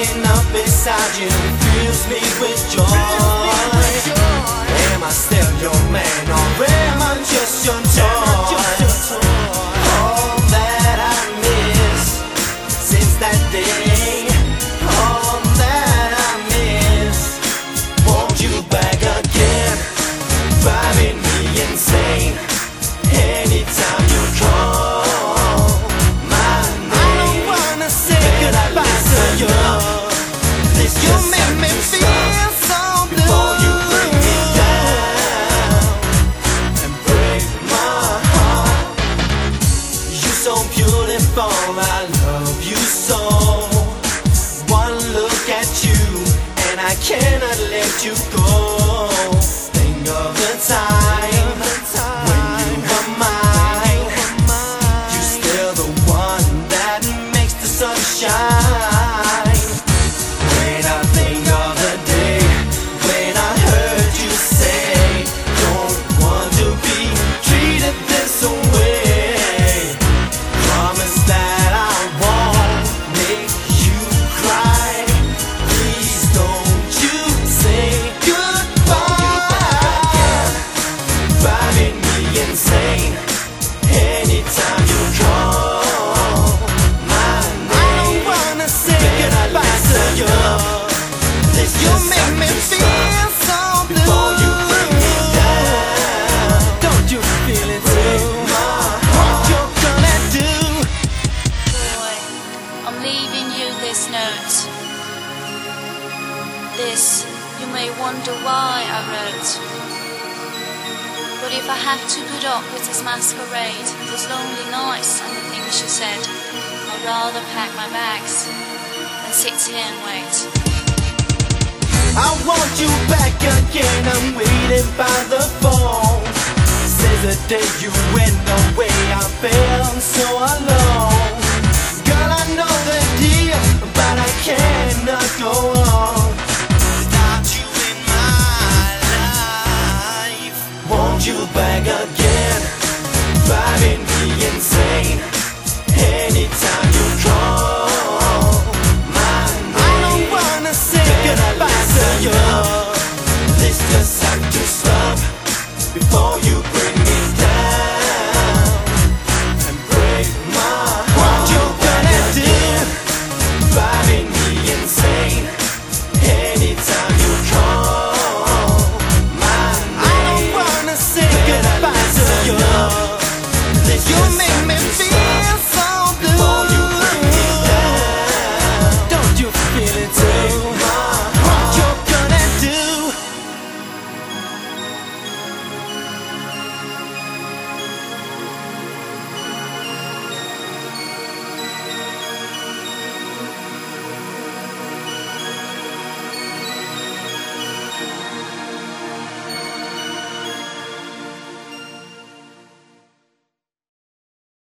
waking up beside you fills me with joy. Am I still your man, or am I just your toy? All that I miss since that day, all that I miss, want you back again, driving me insane. Anytime you call my name, I don't wanna say goodbye to you. This just make me feel so blue. Before you bring me down and break my heart. You're so beautiful, I love you so. One look at you and I cannot let you go. Think of the time when you were mine. You're still the one that makes the sun shine. When I think of the day when I heard you say, don't want to be treated this way. Promise that I won't make you cry. Please don't you say goodbye. Driving me insane. Anytime you call my name, I don't wanna say goodbye to you. This you make me feel so blue. Before you bring me down, don't you feel it too? What you gonna do? Boy, I'm leaving you this note. This, you may wonder why I wrote. But if I have to put up with this masquerade, those lonely nights and the things you said, I'd rather pack my bags than sit here and wait. I want you back again, I'm waiting by the phone. Since the day you went away, I felt so alone.